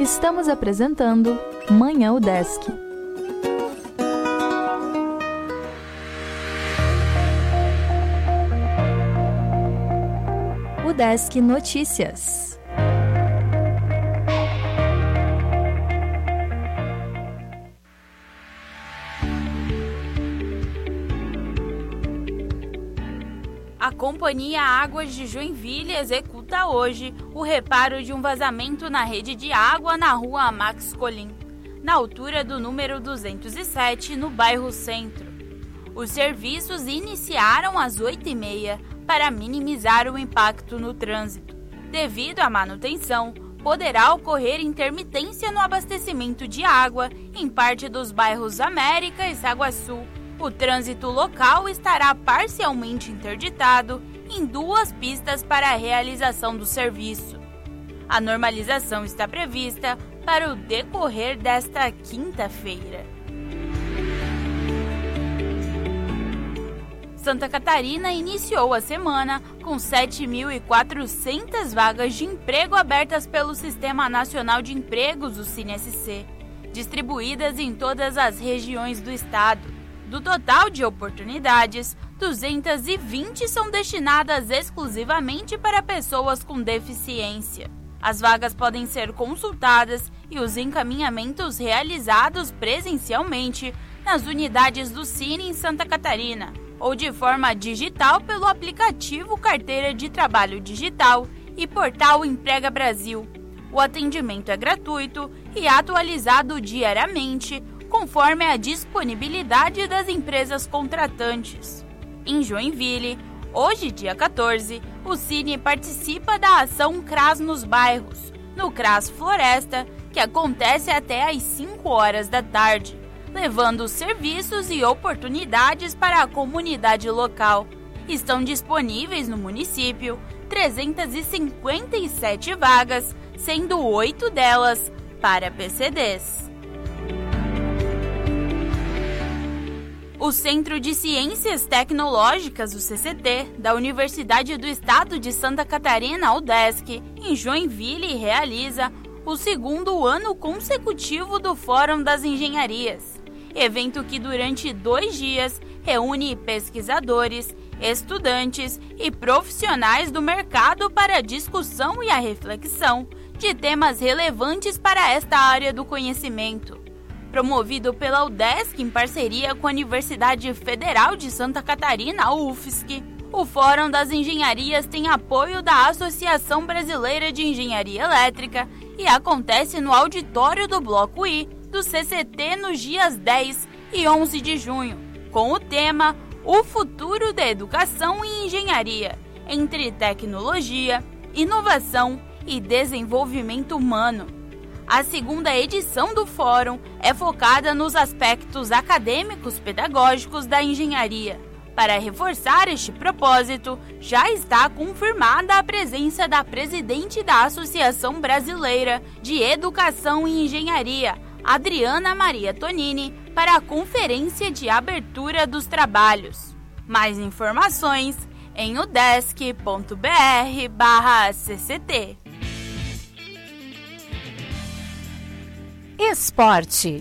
Estamos apresentando Manhã UDESC. UDESC Notícias. A Companhia Águas de Joinville executa hoje o reparo de um vazamento na rede de água na rua Max Colim, na altura do número 207, no bairro Centro. Os serviços iniciaram às 8h30 para minimizar o impacto no trânsito. Devido à manutenção, poderá ocorrer intermitência no abastecimento de água em parte dos bairros América e Saguaçu. O trânsito local estará parcialmente interditado em 2 pistas para a realização do serviço. A normalização está prevista para o decorrer desta quinta-feira. Santa Catarina iniciou a semana com 7.400 vagas de emprego abertas pelo Sistema Nacional de Empregos, o SINSC, distribuídas em todas as regiões do estado. Do total de oportunidades, 220 são destinadas exclusivamente para pessoas com deficiência. As vagas podem ser consultadas e os encaminhamentos realizados presencialmente nas unidades do Cine em Santa Catarina ou de forma digital pelo aplicativo Carteira de Trabalho Digital e portal Emprega Brasil. O atendimento é gratuito e atualizado diariamente, conforme a disponibilidade das empresas contratantes. Em Joinville, hoje, dia 14, o Cine participa da ação CRAS nos bairros, no CRAS Floresta, que acontece até às 5 horas da tarde, levando serviços e oportunidades para a comunidade local. Estão disponíveis no município 357 vagas, sendo 8 delas para PCDs. O Centro de Ciências Tecnológicas, o CCT, da Universidade do Estado de Santa Catarina, UDESC, em Joinville, realiza o 2º ano consecutivo do Fórum das Engenharias, evento que durante 2 dias reúne pesquisadores, estudantes e profissionais do mercado para a discussão e a reflexão de temas relevantes para esta área do conhecimento. Promovido pela UDESC em parceria com a Universidade Federal de Santa Catarina, a UFSC, o Fórum das Engenharias tem apoio da Associação Brasileira de Engenharia Elétrica e acontece no auditório do Bloco I do CCT nos dias 10 e 11 de junho, com o tema O Futuro da Educação e Engenharia, entre tecnologia, inovação e desenvolvimento humano. A 2ª edição do Fórum é focada nos aspectos acadêmicos pedagógicos da engenharia. Para reforçar este propósito, já está confirmada a presença da presidente da Associação Brasileira de Educação e Engenharia, Adriana Maria Tonini, para a conferência de abertura dos trabalhos. Mais informações em udesc.br/cct. Esporte.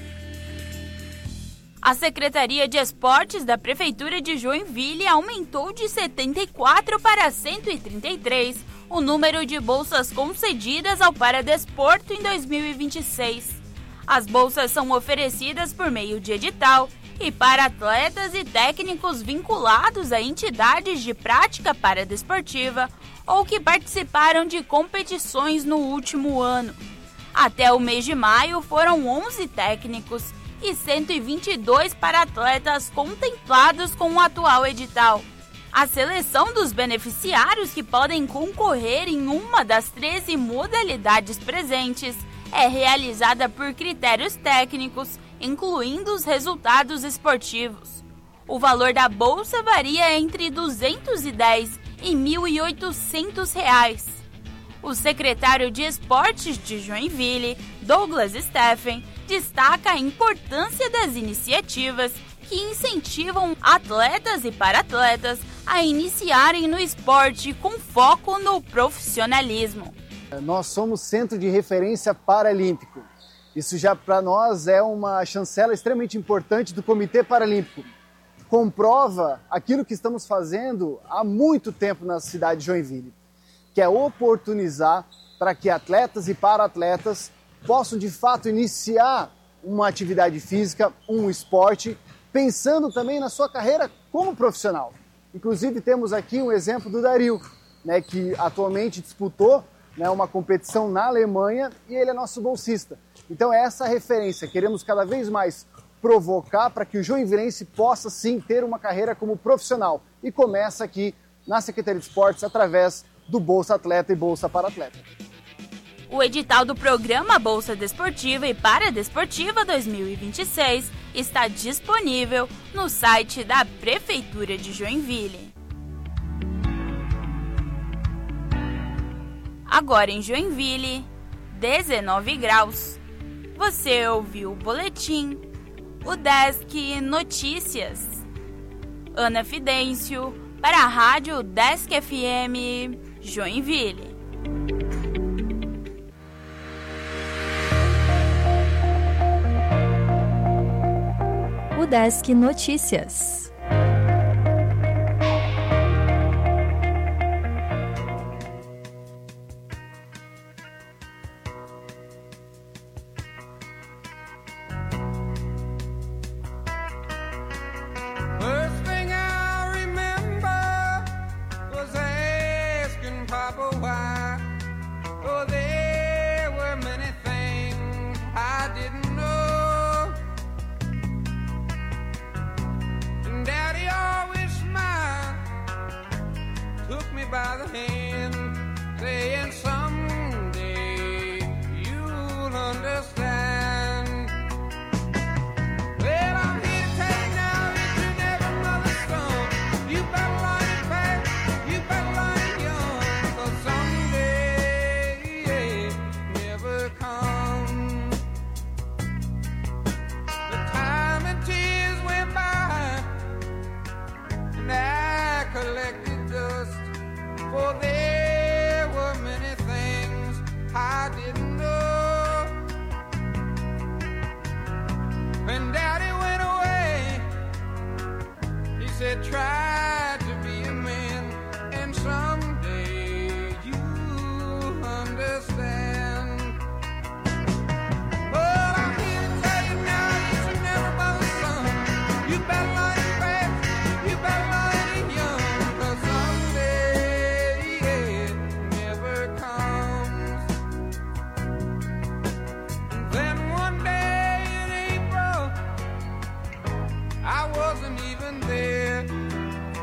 A Secretaria de Esportes da Prefeitura de Joinville aumentou de 74 para 133 o número de bolsas concedidas ao paradesporto em 2026. As bolsas são oferecidas por meio de edital e para atletas e técnicos vinculados a entidades de prática paradesportiva ou que participaram de competições no último ano. Até o mês de maio foram 11 técnicos e 122 para atletas contemplados com o atual edital. A seleção dos beneficiários que podem concorrer em uma das 13 modalidades presentes é realizada por critérios técnicos, incluindo os resultados esportivos. O valor da bolsa varia entre R$ 210 e R$ 1.800. O secretário de Esportes de Joinville, Douglas Steffen, destaca a importância das iniciativas que incentivam atletas e para-atletas a iniciarem no esporte com foco no profissionalismo. Nós somos centro de referência paralímpico. Isso já para nós é uma chancela extremamente importante do Comitê Paralímpico. Comprova aquilo que estamos fazendo há muito tempo na cidade de Joinville, que é oportunizar para que atletas e para-atletas possam de fato iniciar uma atividade física, um esporte, pensando também na sua carreira como profissional. Inclusive temos aqui um exemplo do Dario, que atualmente disputou uma competição na Alemanha e ele é nosso bolsista. Então é essa referência, queremos cada vez mais provocar para que o joinvilense possa sim ter uma carreira como profissional. E começa aqui na Secretaria de Esportes através do Bolsa Atleta e Bolsa para Atleta. O edital do programa Bolsa Desportiva e Paradesportiva 2026 está disponível no site da Prefeitura de Joinville. Agora em Joinville, 19 graus. Você ouviu o boletim, o Desk Notícias. Ana Fidêncio, para a Rádio Desk FM, Joinville. O Desk Notícias. By the hand, saying someday you'll understand. Well, I'm here to tell you now that you never mother's son. You better learn it fast, you better learn it young, 'cause someday never comes. The time and tears went by, and I collected dust. For there were many things I didn't know. When Daddy went away, he said, try to be a man, and someday you'll understand. But I'm here to tell you now that you never mother's son. You better learn it fast, you better learn it young, 'cause someday never comes. And then one day in April, I wasn't even there.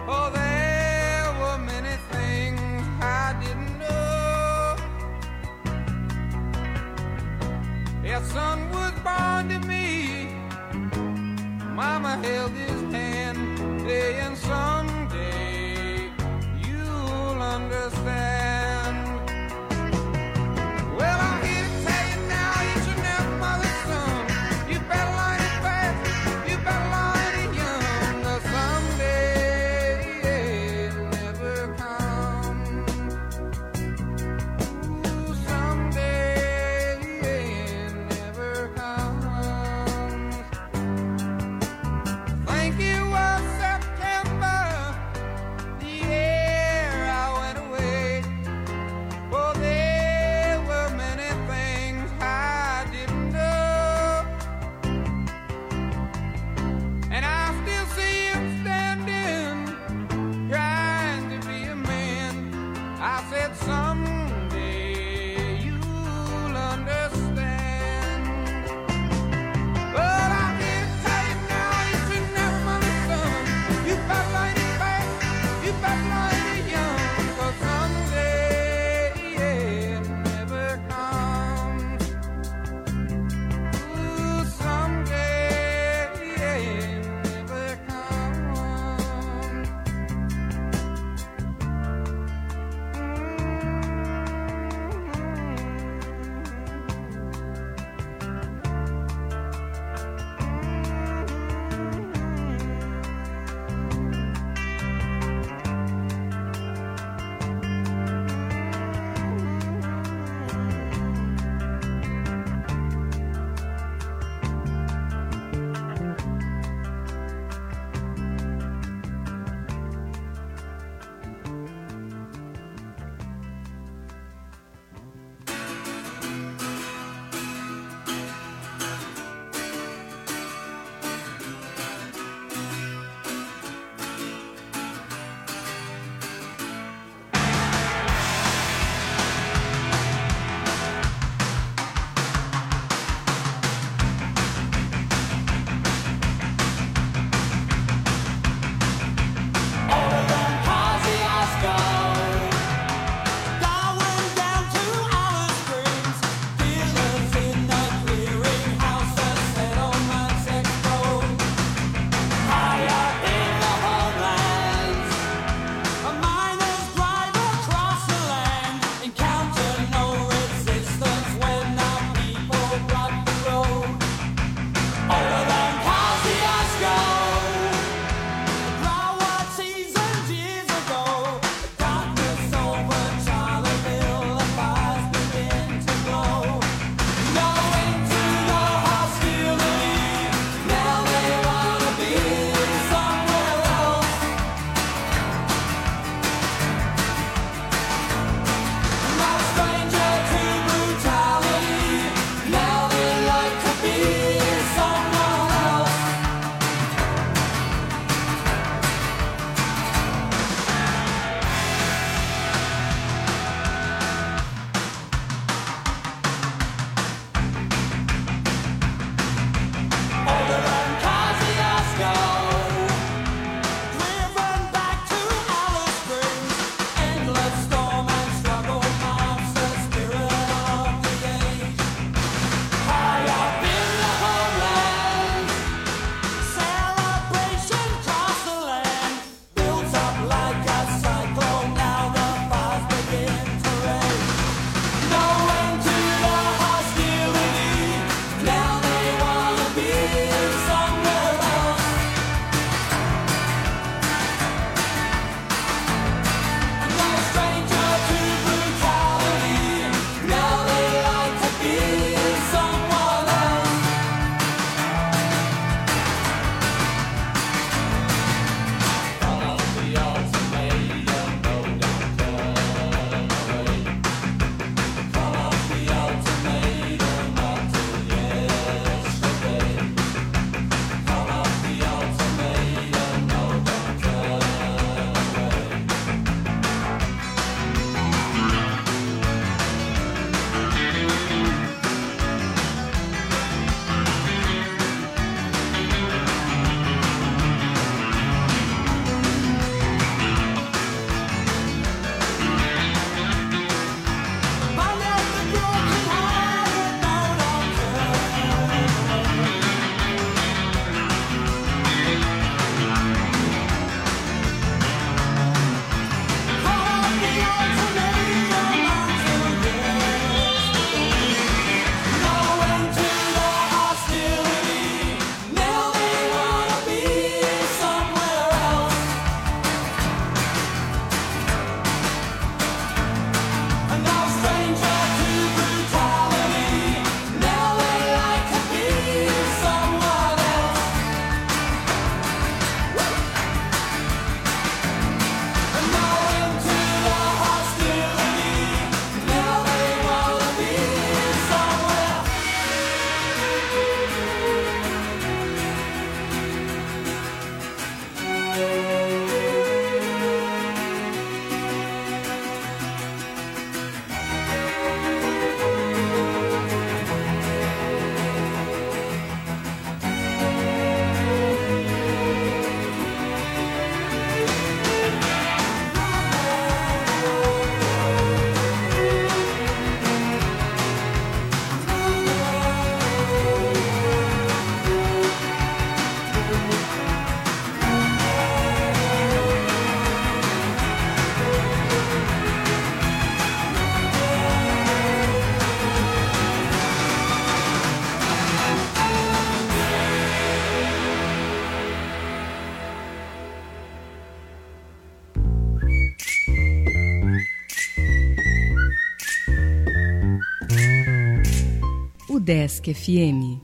UDESC FM.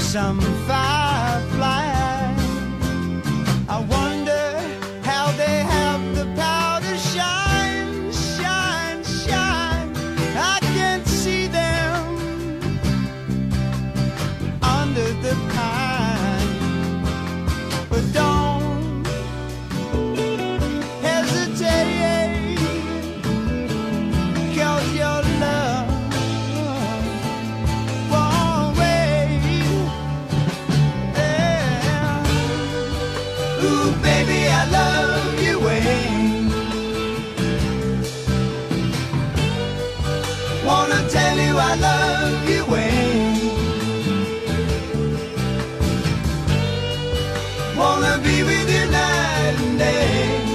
some firefly. I wonder how they have the power to shine, shine, shine. I can't see them under the pine, but don't hesitate, 'cause your love won't wait. Yeah. Ooh, baby, I love you, Wayne. Wanna tell you I love you, Wayne. Wanna be with you night and day.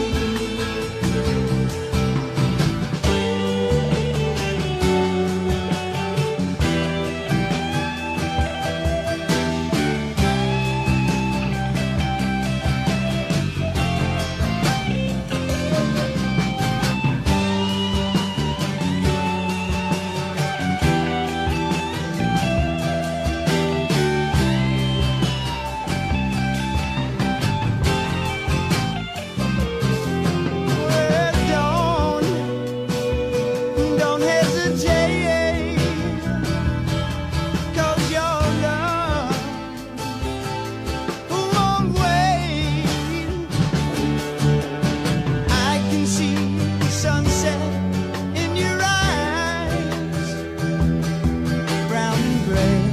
Don't hesitate, 'cause your love won't wait. I can see the sunset in your eyes, brown and gray,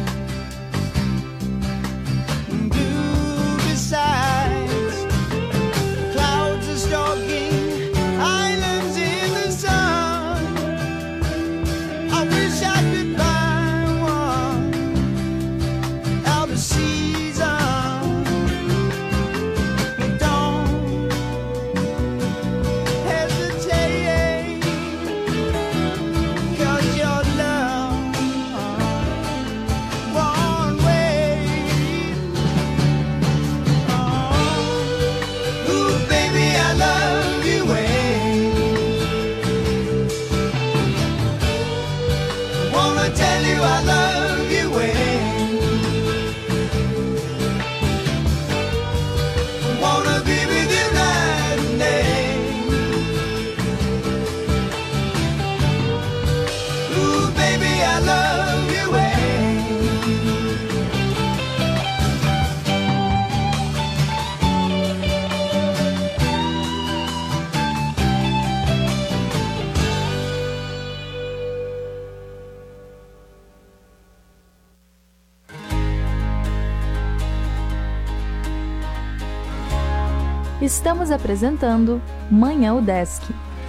blue besides. Clouds are stalking islands in the sun. I wish I could buy one out of season. But don't hesitate, 'cause your love won't wait. Oh, ooh, baby, I love you, Wayne. Wanna tell you I love you, Wayne. Wanna be with you night and day. Ooh, baby, I love you, Wayne. Estamos apresentando Manhã UDESC.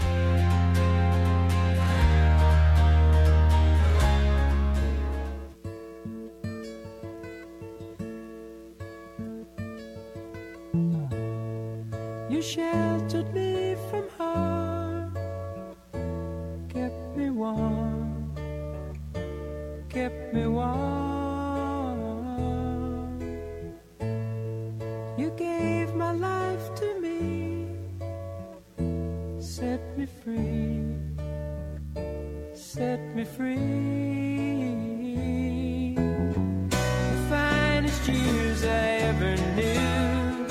You sheltered me from harm, kept me warm, kept me warm. You gave my life to me, set me free, set me free. The finest years I ever knew,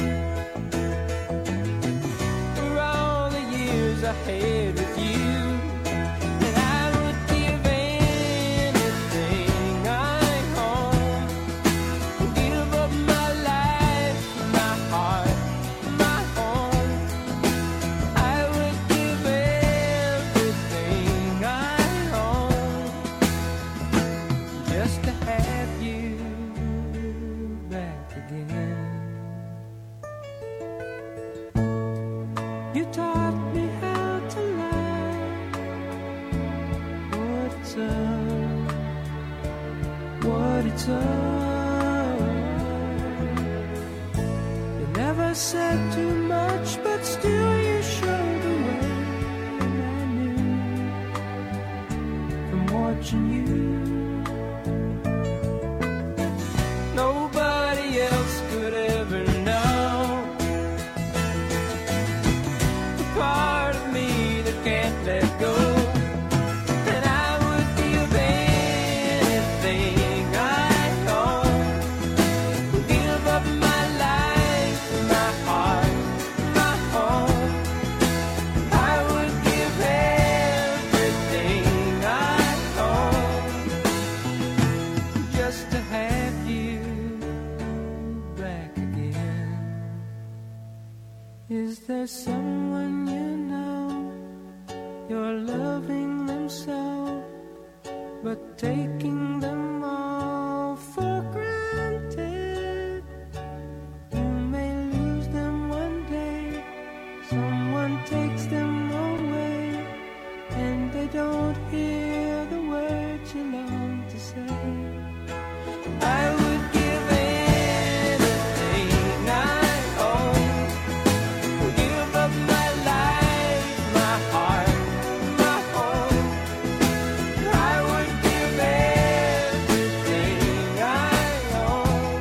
for all the years I had with you. And I would give anything I own, give up my life, my heart, my home. I would give everything I own, just to have you back again. You taught me how to love, what it's all. You never said too much, but still you showed the way. And I knew from watching you, nobody else could ever know the part of me that can't let go. And I would give anything I own, Is there someone you know you're loving them so, but taking them all for granted? You may lose them one day, someone takes them away, and they don't hear the words you long to say. I would give anything I own, give up my life, my heart, my home. I would give everything I own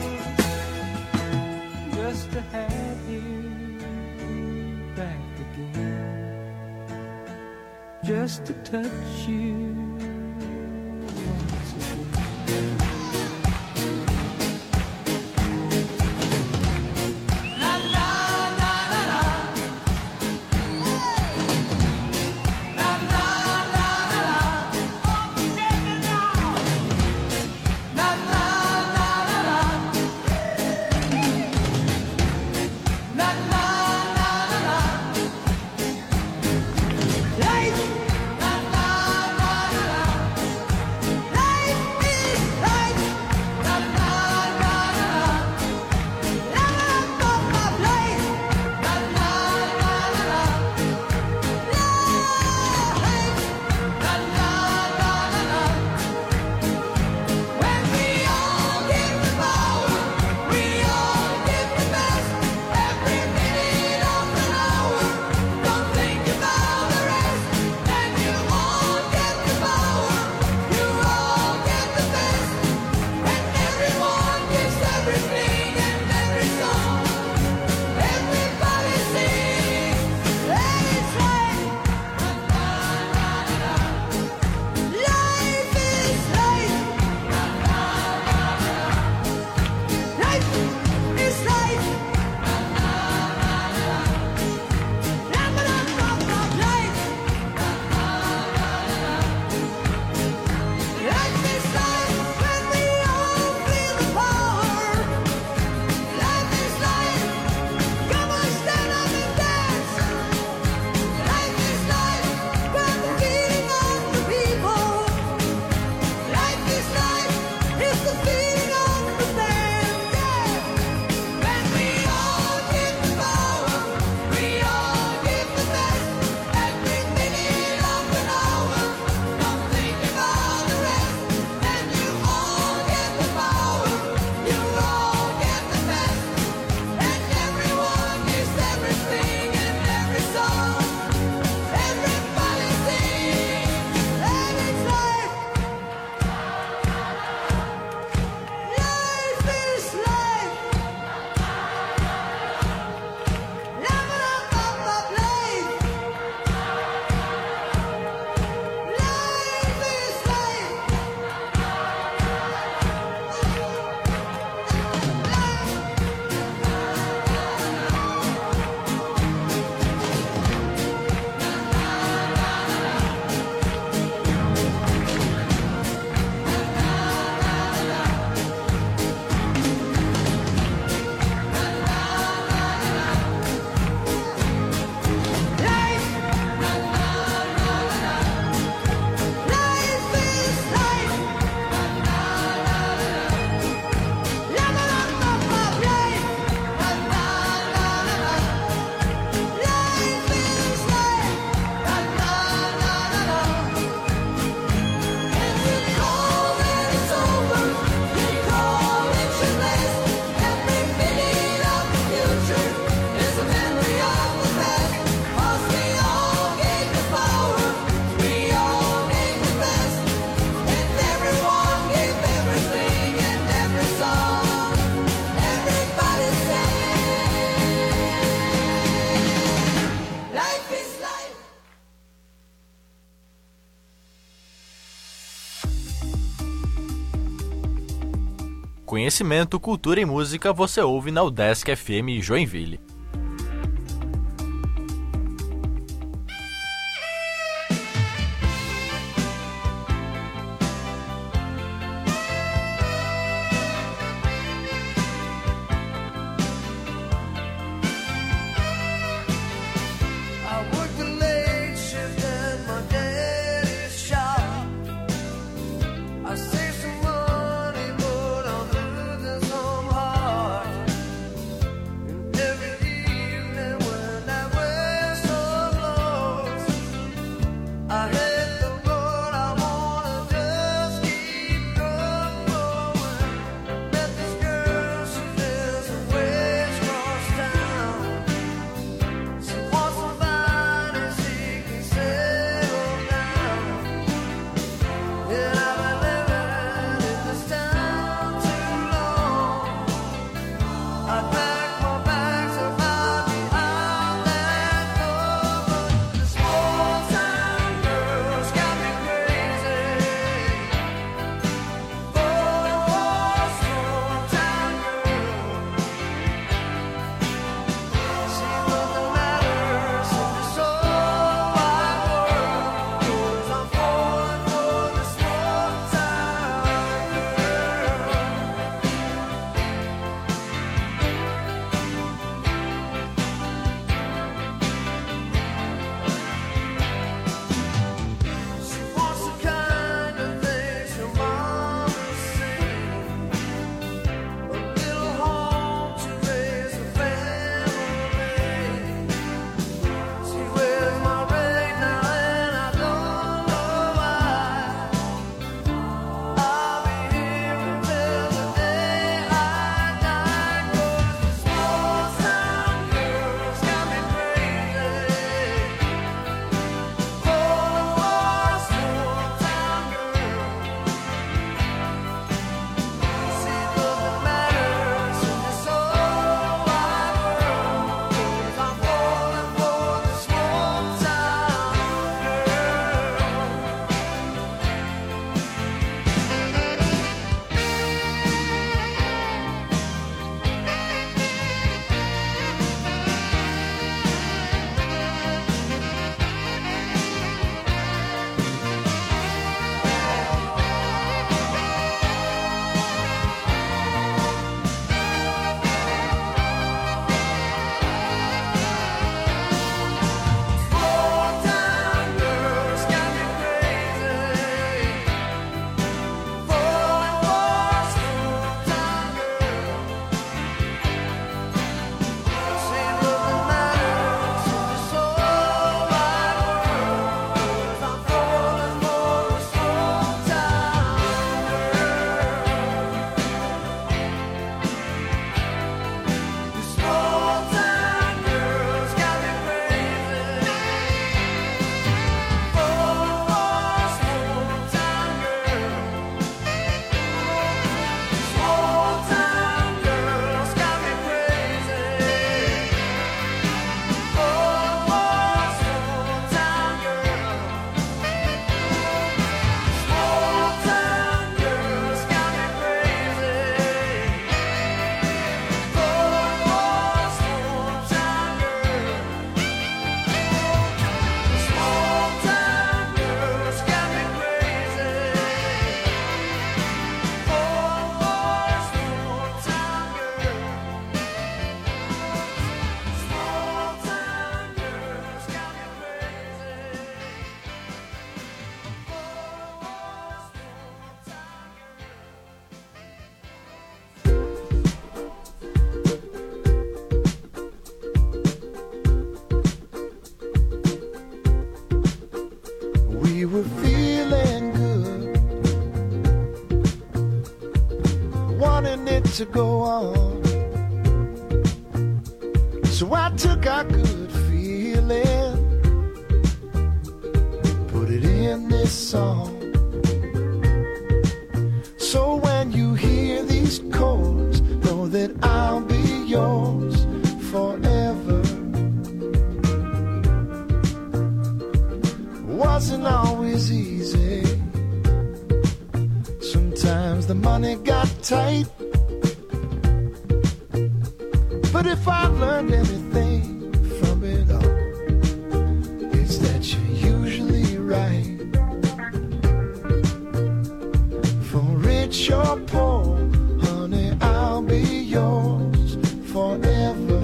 just to have you back again, just to touch you once again. Conhecimento, cultura e música você ouve na UDESC FM Joinville. to go on. So I took our good feeling, put it in this song. So when you hear these chords, know that I'll be yours forever. Wasn't always easy. Sometimes the money got tight. But if I learned anything from it all, it's that you're usually right. For rich or poor, honey, I'll be yours forever.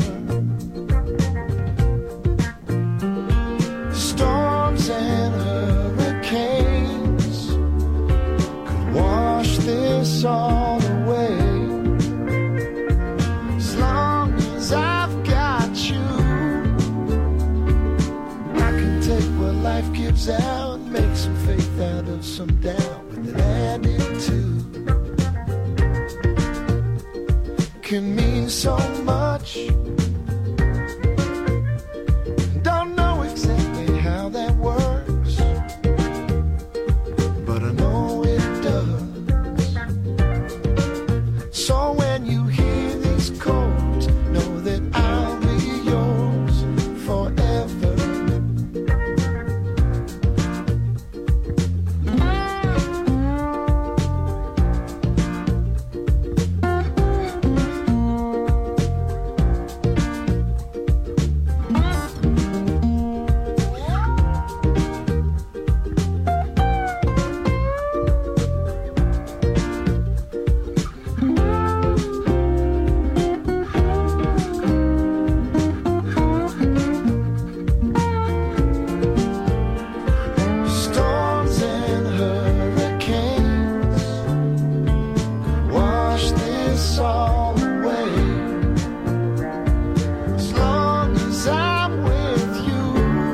Storms and hurricanes could wash this all away. As long as I've got you, I can take what life gives out, make some faith out of some doubt, with an attitude can mean so much. Don't know exactly how that works, but I know it does. So when you hear these chords, know that I'll be yours forever. Storms and hurricanes wash this all away. As long as I'm with you,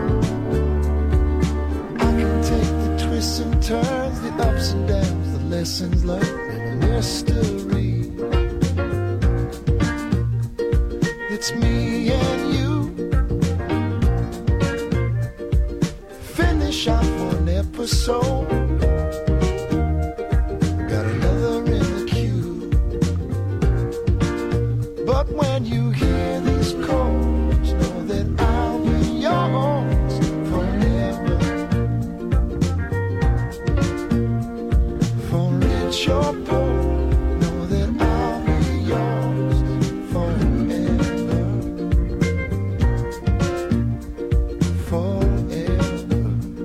I can take the twists and turns, the ups and downs, the lessons learned, and a mystery. It's me and you. Finish off one episode, got another in the queue. But when you hear these chords, know that I'll be yours forever. For rich or poor, know that I'll be yours forever. Forever.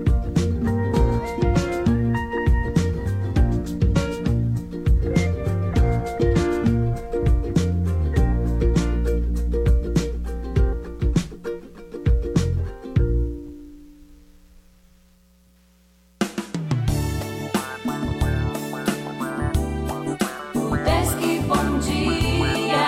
Desce bom dia.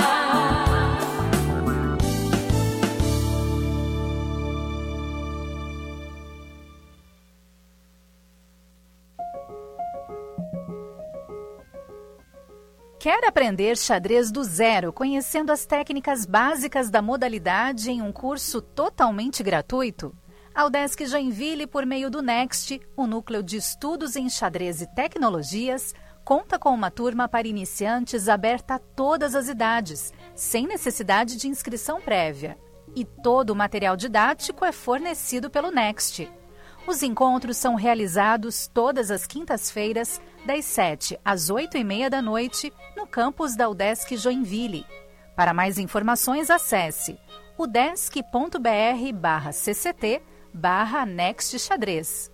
Quer aprender xadrez do zero, conhecendo as técnicas básicas da modalidade em um curso totalmente gratuito? A UDESC Joinville, por meio do Next, o Núcleo de Estudos em Xadrez e Tecnologias, conta com uma turma para iniciantes aberta a todas as idades, sem necessidade de inscrição prévia. E todo o material didático é fornecido pelo Next. Os encontros são realizados todas as quintas-feiras, das 7 às 8h30 da noite, no campus da UDESC Joinville. Para mais informações, acesse udesc.br/cct/Next Xadrez.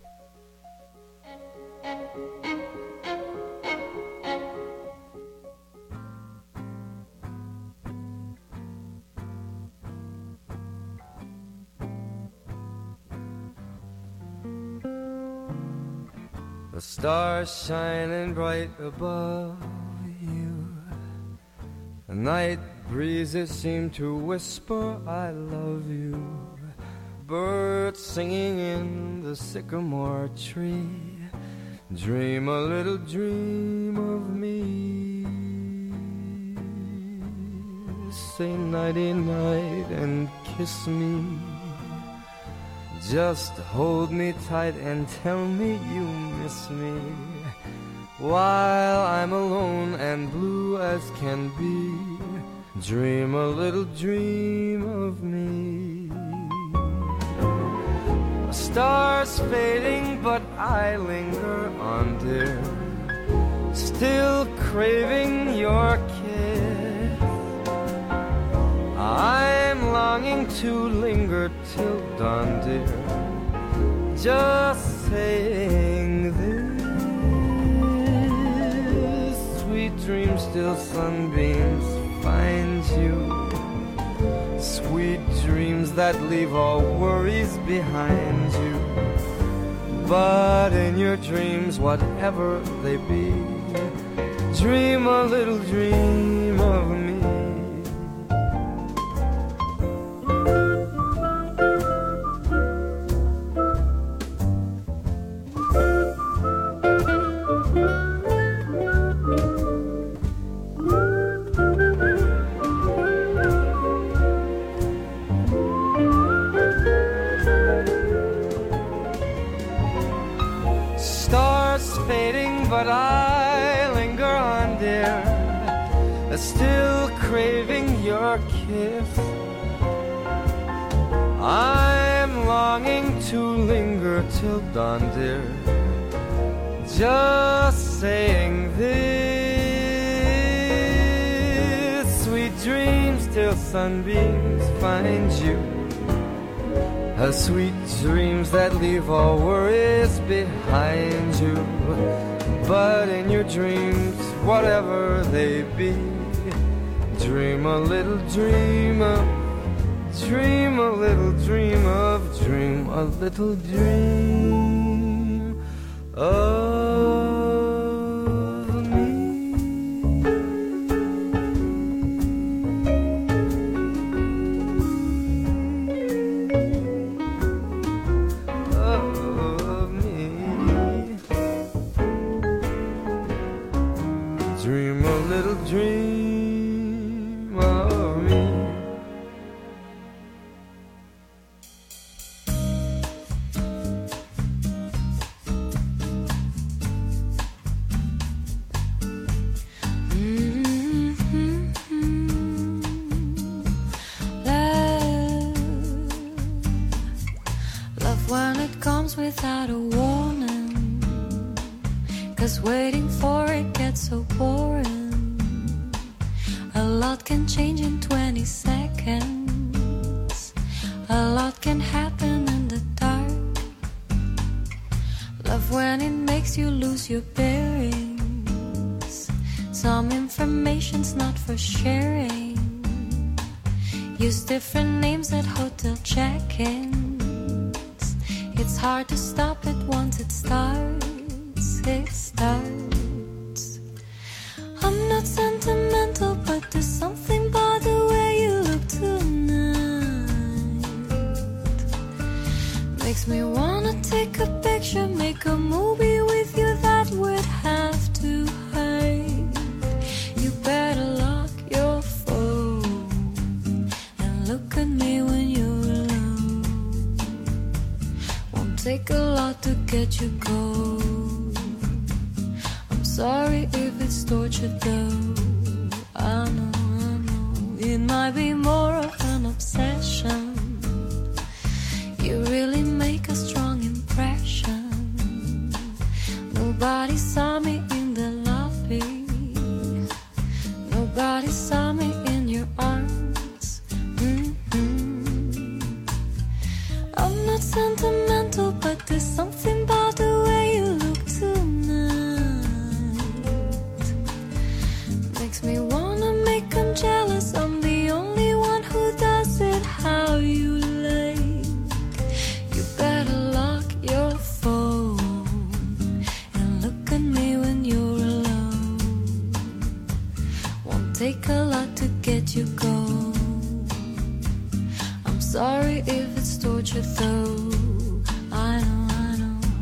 The stars shining bright above you. The night breezes seem to whisper, I love you. Birds singing in the sycamore tree. Dream a little dream of me. say nighty-night and kiss me. Just hold me tight and tell me you miss me, while I'm alone and blue as can be. Dream a little dream of me. A star's fading but I linger on, dear, still craving your kiss. I'm longing to linger till dawn, dear, just saying this. Sweet dreams till sunbeams find you, sweet dreams that leave all worries behind you. But in your dreams, whatever they be, dream a little dream of me. But I linger on, dear, still craving your kiss. I'm longing to linger till dawn, dear, just saying this. Sweet dreams till sunbeams find you, sweet dreams that leave all worries behind you. But in your dreams, whatever they be, dream a little dream of, dream a little dream of, dream a little dream of me. Of me. Dream a little dream of me. Love when it comes without a warning, 'cause waiting for it gets so boring. A lot can change in 20 seconds. A lot can happen in the dark. Love when it makes you lose your bearings. Some information's not for sharing. Use different names at hotel check-ins. It's hard to stop it once it starts. It starts. I'm not sentimental, but there's something about the way you look tonight. Makes me wanna take a picture, make a movie with you that would have to hide. You better lock your phone and look at me when you're alone. Won't take a lot to get you going. I'm sorry if it's torture though. I know, it might be more of an obsession. You really make a strong impression. Nobody saw me in the lobby. Nobody saw me in your arms. I'm not sentimental, but there's something about the way you look tonight. Makes me wanna make them jealous. I'm the only one who does it how you like. You better lock your phone and look at me when you're alone. Won't take a lot to get you going. I'm sorry if it's torture though. I know,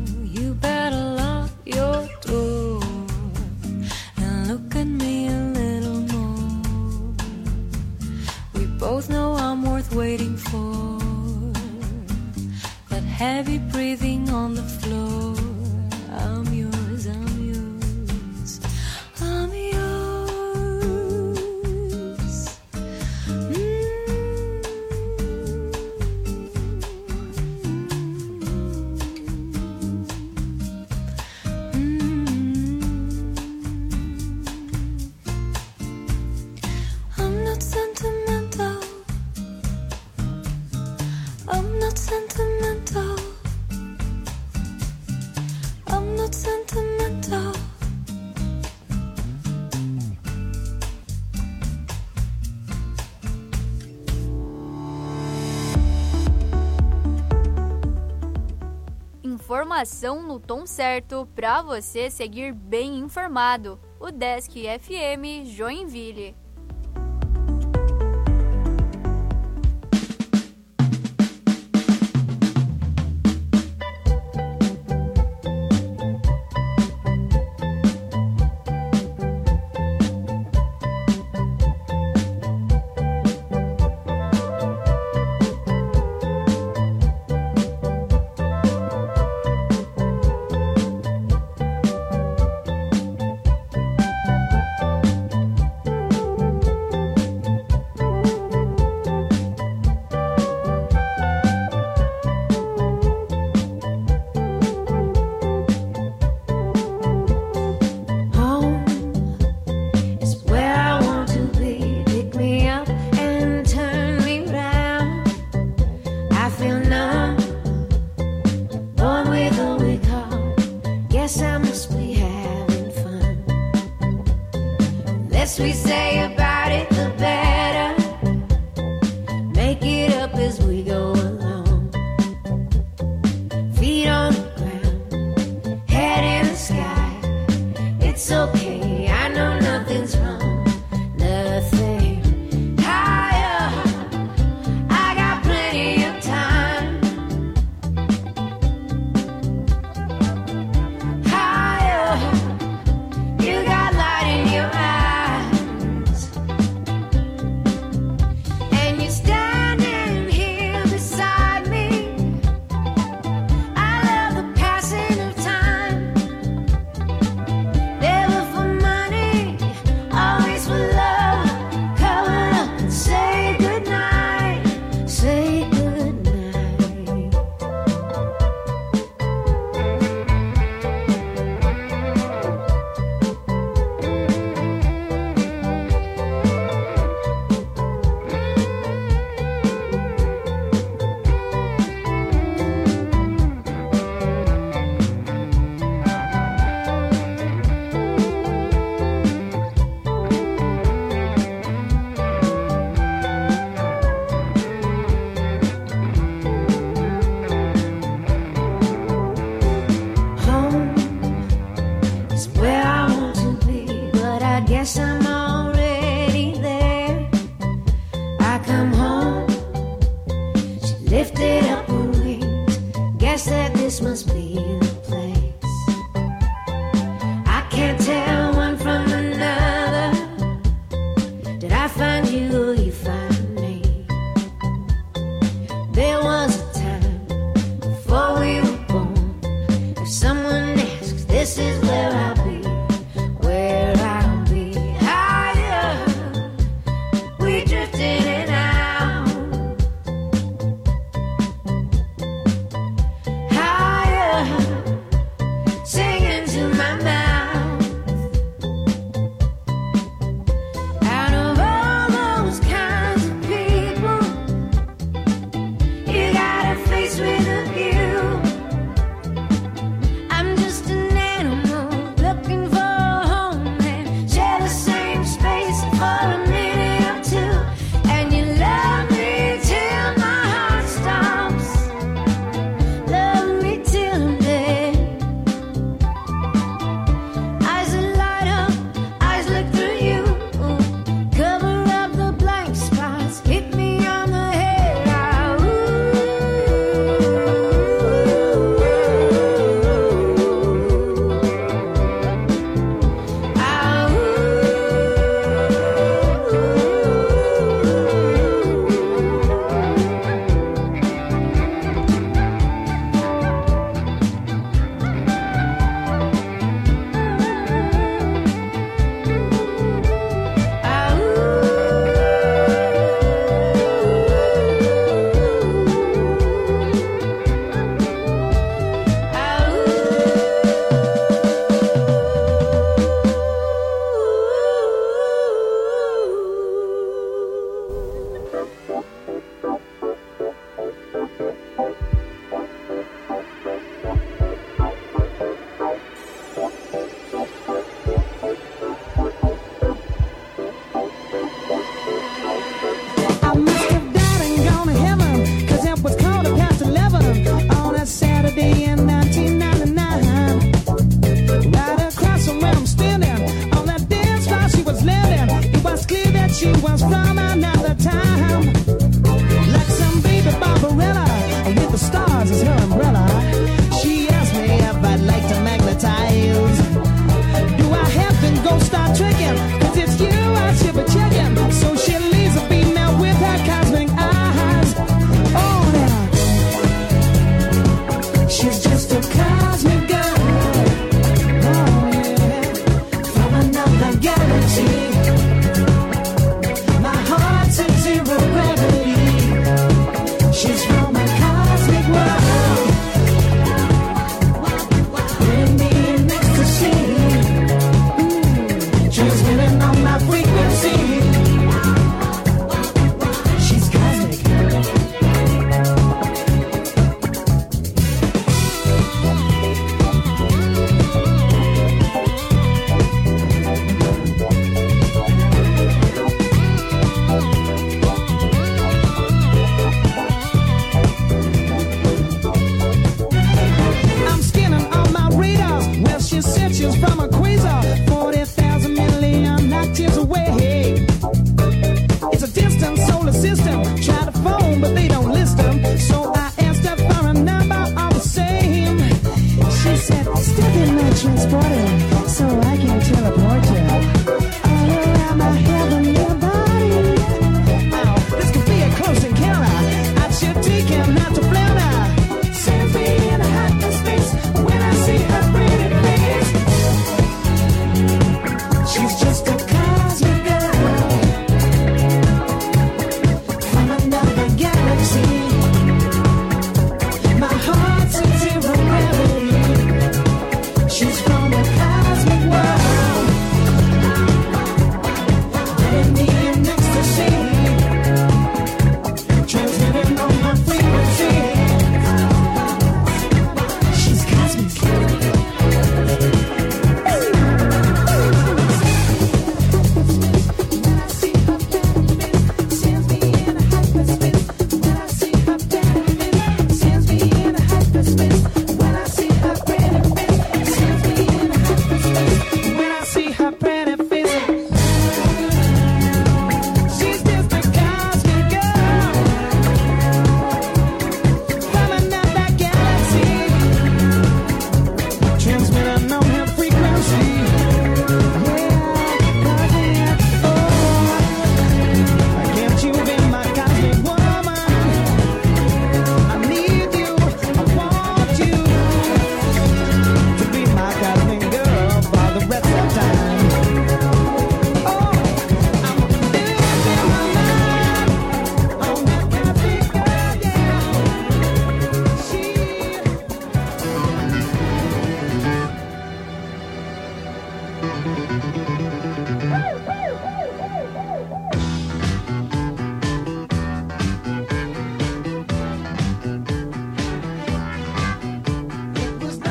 heavy breathing on the floor. I'm yours, I'm yours, I'm yours. I'm not sentimental. I'm not sentimental. I'm not sentimental. Informação no tom certo para você seguir bem informado. O Desk FM Joinville. Home is where I want to be. Pick me up and turn me round. I feel numb, born with a weak heart. Guess I must be having fun. The less we say about it, the better. Make it up as we go along. Feet on the ground, head in the sky. It's okay, I know nothing's wrong. Nothing higher. I got plenty of time. Higher. You got light in your eyes. And you're standing here beside me. I love the passing of time. Never for money, always for love. Cover up and say goodnight. Say goodnight. Home is where I want to be, but I guess I'm already there. I come home, she lifted up her wings. Guess that this must be the place. I can't tell one from another. Did I find you or you find me? There was a time before we were born. If someone asks, this is where I'll be, where I'll be. Higher, we drifted in and out. Higher, singing to my mouth. Out of all those kinds of people, you got a face with a view. I'm just an animal looking for a home and share the same space for a minute or two. And you love me till my heart stops. Love me till I'm dead. Eyes that light up, eyes look through you. Cover up the blank spots, hit me on the head. Ah, ooh.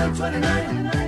29.